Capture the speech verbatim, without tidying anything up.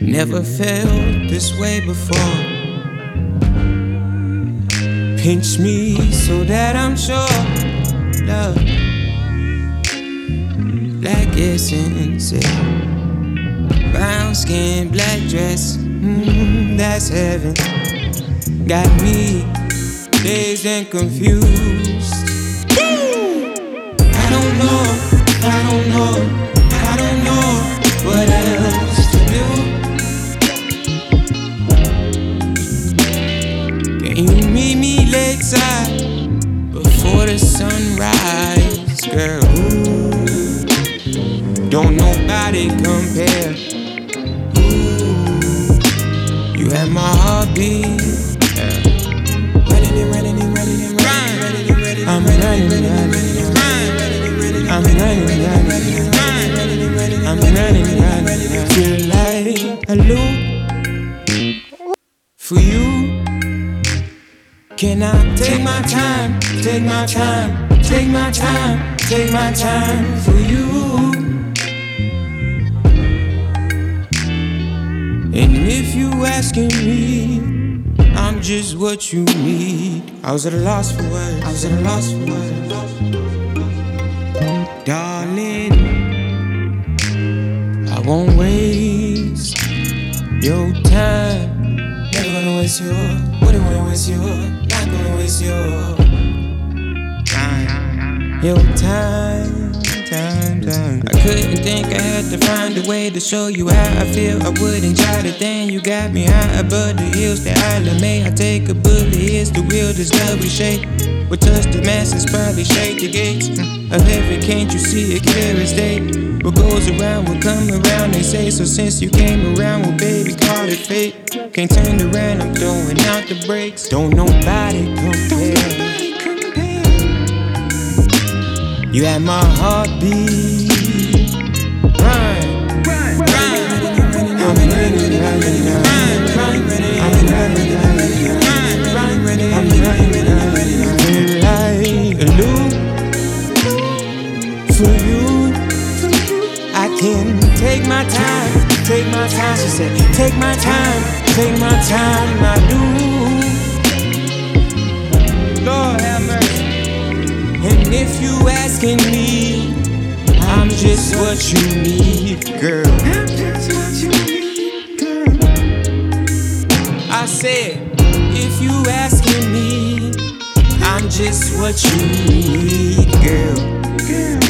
Never felt this way before. Pinch me so that I'm sure. Love, black essence, brown skin, black dress, mm, that's heaven. Got me dazed and confused. I don't know, I don't know, I don't know what else to do. Can you meet me lakeside before the sunrise, girl? Ooh, don't nobody compare. Ooh, you have my heartbeat. Yeah. Running and running and running and running, running and running. I'm running, running, running. I'm running, running, running. I'm running, running. Feel like a loop for you. Can I take my time, take my time, take my time, take my time for you? And if you asking me, I'm just what you need. I was at a loss for words, I was at a loss for words. Darling, I won't waste your time. Never gonna waste your, wouldn't wanna waste your, not gonna waste your time. Your time, time, time. I couldn't think I had to find a way to show you how I feel. I wouldn't try to then you got me high above the hills that Island May. I take a bullet, here's the wheel, this love we shake. We'll touch the masses, probably shake the gates of heaven, can't you see it clear as day? What goes around will come around, they say. So since you came around, well baby, call it fate. Can't turn around, I'm throwing out the brakes. Don't nobody compare. You had my heartbeat. Run, run, run. I'm running, running, running. I'm running, running, running. I'm running, running, running. Feel like a loop for you. I can take my time, take my time. She said, take my time, take my time. I do. Lord have mercy. And if you asking me, I'm just what you need, girl. I'm just what you need, girl. I said, if you asking me, I'm just what you need, girl. Girl.